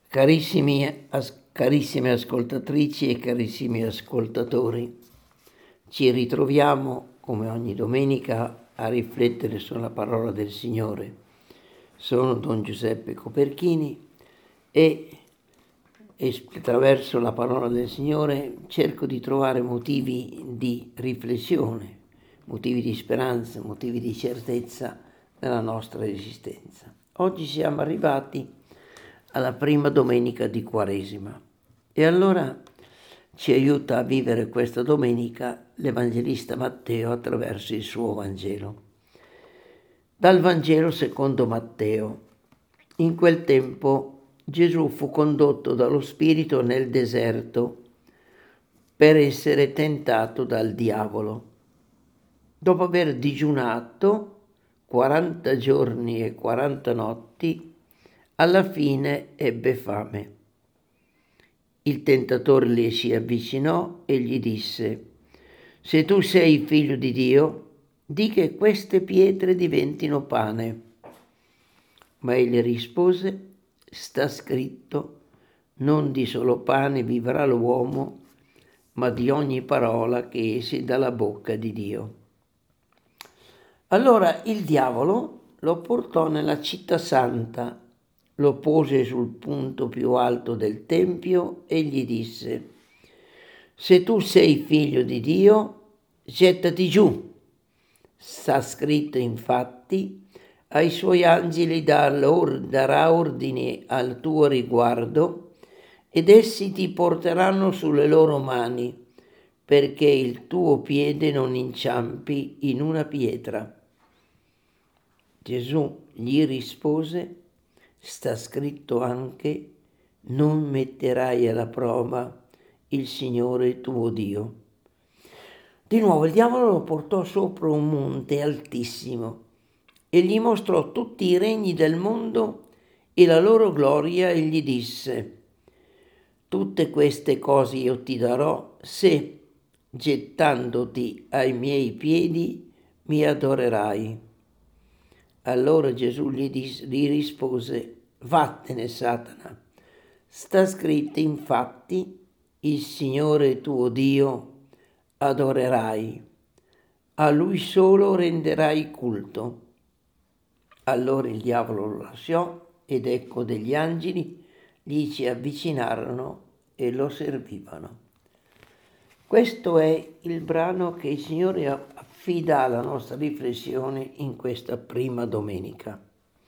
Carissime ascoltatrici e carissimi ascoltatori, ci ritroviamo come ogni domenica a riflettere sulla parola del Signore. Sono Don Giuseppe Coperchini e attraverso la parola del Signore cerco di trovare motivi di riflessione, motivi di speranza, motivi di certezza nella nostra esistenza. Oggi siamo arrivati alla prima domenica di Quaresima e allora ci aiuta a vivere questa domenica l'Evangelista Matteo attraverso il suo Vangelo. Dal Vangelo secondo Matteo. In quel tempo Gesù fu condotto dallo Spirito nel deserto per essere tentato dal diavolo. Dopo aver digiunato 40 giorni e 40 notti, alla fine ebbe fame. Il tentatore le si avvicinò e gli disse: «Se tu sei figlio di Dio, di che queste pietre diventino pane». Ma egli rispose: «Sta scritto, non di solo pane vivrà l'uomo, ma di ogni parola che esce dalla bocca di Dio». Allora il diavolo lo portò nella città santa, lo pose sul punto più alto del tempio e gli disse: «Se tu sei figlio di Dio, gettati giù. Sta scritto infatti, ai suoi angeli darà ordine al tuo riguardo ed essi ti porteranno sulle loro mani, perché il tuo piede non inciampi in una pietra». Gesù gli rispose: «Sta scritto anche, non metterai alla prova il Signore tuo Dio». Di nuovo il diavolo lo portò sopra un monte altissimo e gli mostrò tutti i regni del mondo e la loro gloria e gli disse: «Tutte queste cose io ti darò se, gettandoti ai miei piedi, mi adorerai». Allora Gesù gli rispose: «Vattene, Satana, sta scritto infatti, il Signore tuo Dio adorerai, a Lui solo renderai culto». Allora il diavolo lo lasciò ed ecco degli angeli gli si avvicinarono e lo servivano. Questo è il brano che il Signore affida alla nostra riflessione in questa prima domenica.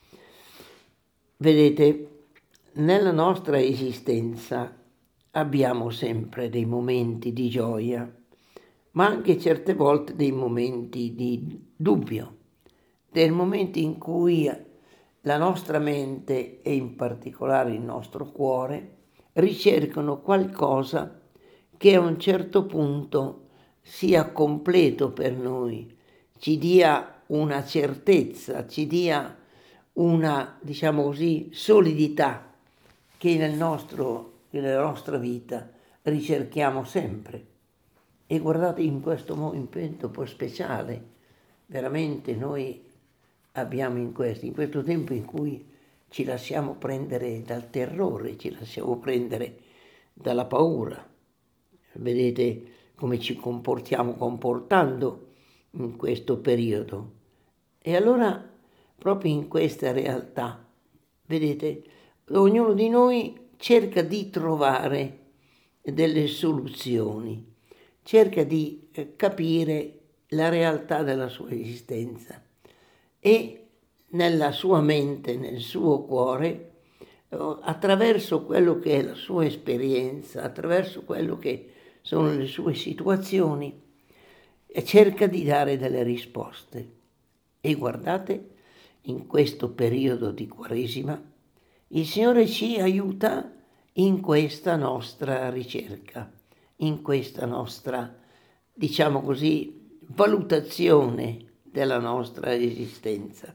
Vedete, nella nostra esistenza abbiamo sempre dei momenti di gioia, ma anche certe volte dei momenti di dubbio, dei momenti in cui la nostra mente e in particolare il nostro cuore ricercano qualcosa che a un certo punto sia completo per noi, ci dia una certezza, ci dia una, diciamo così, solidità che nella nostra vita ricerchiamo sempre. E guardate, in questo momento un po' speciale, veramente noi abbiamo in questo tempo in cui ci lasciamo prendere dal terrore, ci lasciamo prendere dalla paura. Vedete come ci comportiamo comportando in questo periodo. E allora, proprio in questa realtà, vedete, ognuno di noi cerca di trovare delle soluzioni, cerca di capire la realtà della sua esistenza e nella sua mente, nel suo cuore, attraverso quello che è la sua esperienza, attraverso quello che sono le sue situazioni, e cerca di dare delle risposte. E guardate, in questo periodo di Quaresima, il Signore ci aiuta in questa nostra ricerca, in questa nostra, diciamo così, valutazione della nostra esistenza,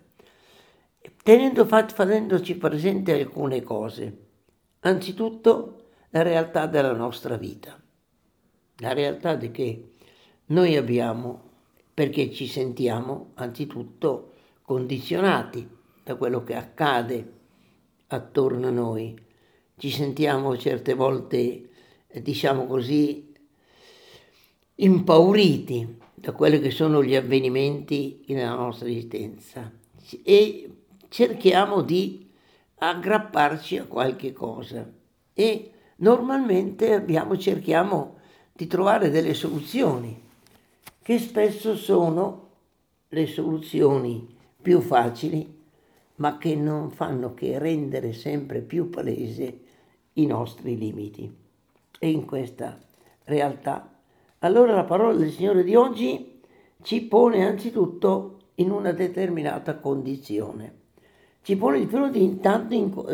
facendoci presente alcune cose. Anzitutto la realtà della nostra vita, la realtà di che noi abbiamo, perché ci sentiamo anzitutto condizionati da quello che accade attorno a noi, ci sentiamo certe volte, diciamo così, impauriti da quelli che sono gli avvenimenti nella nostra esistenza e cerchiamo di aggrapparci a qualche cosa e normalmente cerchiamo di trovare delle soluzioni che spesso sono le soluzioni più facili, ma che non fanno che rendere sempre più palese i nostri limiti. E in questa realtà, allora la parola del Signore di oggi ci pone anzitutto in una determinata condizione. Ci pone di fronte intanto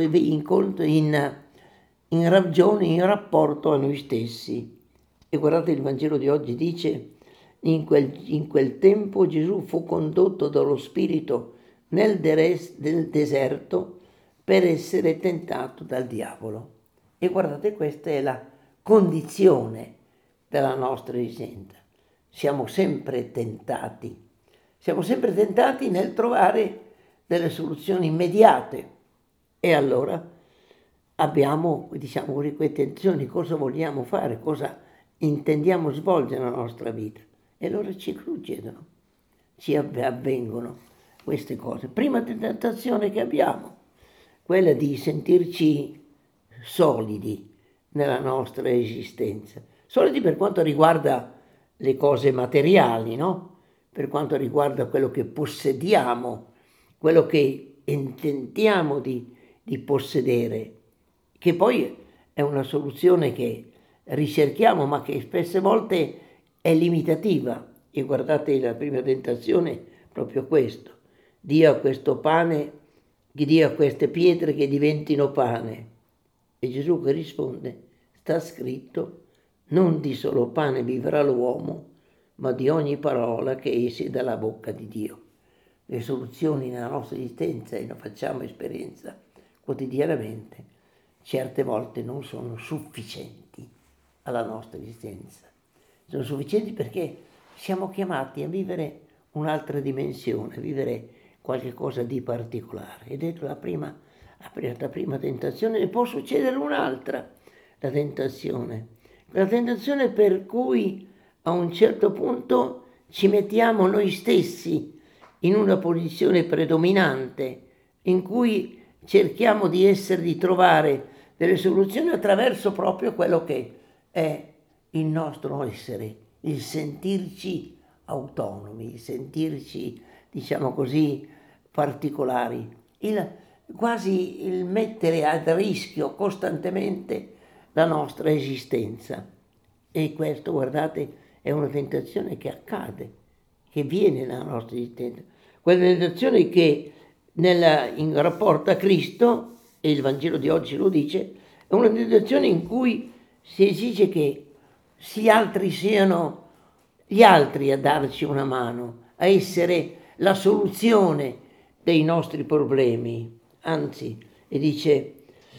in ragione, in rapporto a noi stessi. E guardate, il Vangelo di oggi dice: in quel tempo Gesù fu condotto dallo Spirito nel deserto per essere tentato dal diavolo. E guardate, questa è la condizione della nostra esistenza. Siamo sempre tentati nel trovare delle soluzioni immediate. E allora abbiamo, diciamo così, quelle tensioni, cosa vogliamo fare, cosa intendiamo svolgere nella nostra vita. E allora ci succedono, ci avvengono queste cose. Prima tentazione che abbiamo, quella di sentirci solidi nella nostra esistenza. Solidi per quanto riguarda le cose materiali, no? Per quanto riguarda quello che possediamo, quello che intentiamo di possedere, che poi è una soluzione che ricerchiamo, ma che spesse volte è limitativa. E guardate, la prima tentazione è proprio questo: dia questo pane, che dia queste pietre che diventino pane. E Gesù che risponde: sta scritto, non di solo pane vivrà l'uomo, ma di ogni parola che esce dalla bocca di Dio. Le soluzioni nella nostra esistenza, e ne facciamo esperienza quotidianamente, certe volte non sono sufficienti alla nostra esistenza. Sono sufficienti perché siamo chiamati a vivere un'altra dimensione, a vivere qualche cosa di particolare. Ed è la prima tentazione, e può succedere un'altra, la tentazione per cui a un certo punto ci mettiamo noi stessi in una posizione predominante, in cui cerchiamo di trovare delle soluzioni attraverso proprio quello che è il nostro essere, il sentirci autonomi, il sentirci, diciamo così, particolari, quasi il mettere a rischio costantemente la nostra esistenza. E questo, guardate, è una tentazione che accade, che viene nella nostra esistenza. Quella tentazione che in rapporto a Cristo, e il Vangelo di oggi lo dice, è una tentazione in cui si esige che siano gli altri a darci una mano, a essere la soluzione dei nostri problemi. Anzi, e dice,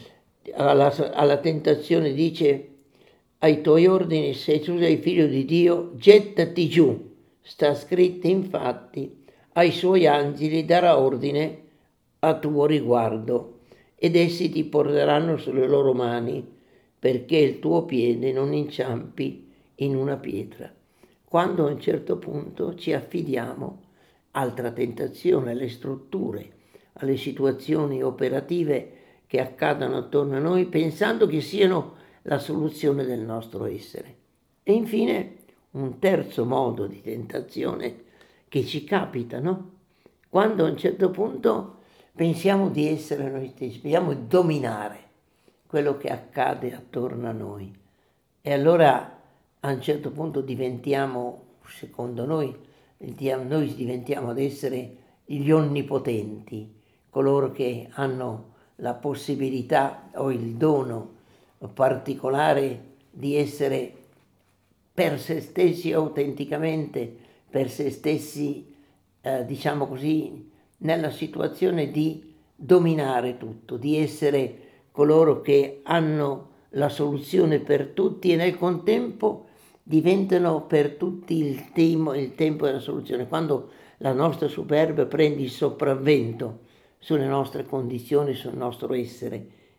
alla tentazione dice: ai tuoi ordini, se tu sei figlio di Dio, gettati giù. Sta scritto infatti: ai suoi angeli darà ordine a tuo riguardo, ed essi ti porteranno sulle loro mani, perché il tuo piede non inciampi in una pietra. Quando a un certo punto ci affidiamo, altra tentazione, alle strutture, alle situazioni operative che accadono attorno a noi, pensando che siano la soluzione del nostro essere. E infine un terzo modo di tentazione che ci capita, no? Quando a un certo punto pensiamo di essere noi stessi, pensiamo di dominare quello che accade attorno a noi. E allora a un certo punto diventiamo, secondo noi diventiamo ad essere gli onnipotenti, coloro che hanno la possibilità o il dono particolare di essere per se stessi autenticamente, per se stessi, diciamo così, nella situazione di dominare tutto, di essere coloro che hanno la soluzione per tutti e nel contempo diventano per tutti il tempo della soluzione. Quando la nostra superbia prende il sopravvento sulle nostre condizioni, sul nostro essere,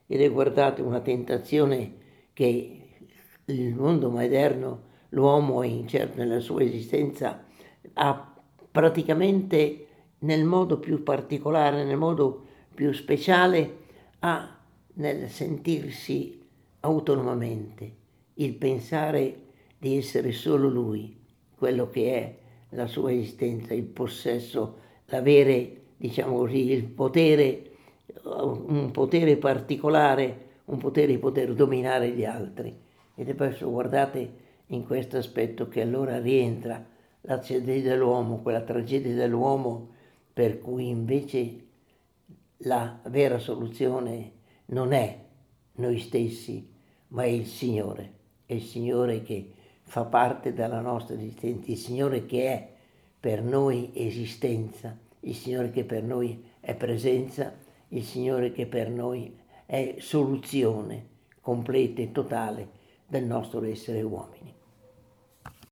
ed è, guardate, una tentazione che il mondo moderno, l'uomo nella sua esistenza ha praticamente nel modo più particolare, nel modo più speciale, ha nel sentirsi autonomamente, il pensare di essere solo lui, quello che è la sua esistenza, il possesso, l'avere, diciamo così, il potere, un potere particolare, un potere di poter dominare gli altri. Ed è per guardate, in questo aspetto che allora rientra la tragedia dell'uomo, quella tragedia dell'uomo per cui invece la vera soluzione non è noi stessi, ma è il Signore che fa parte della nostra esistenza, il Signore che è per noi esistenza, il Signore che per noi è presenza, il Signore che per noi è soluzione completa e totale del nostro essere uomini.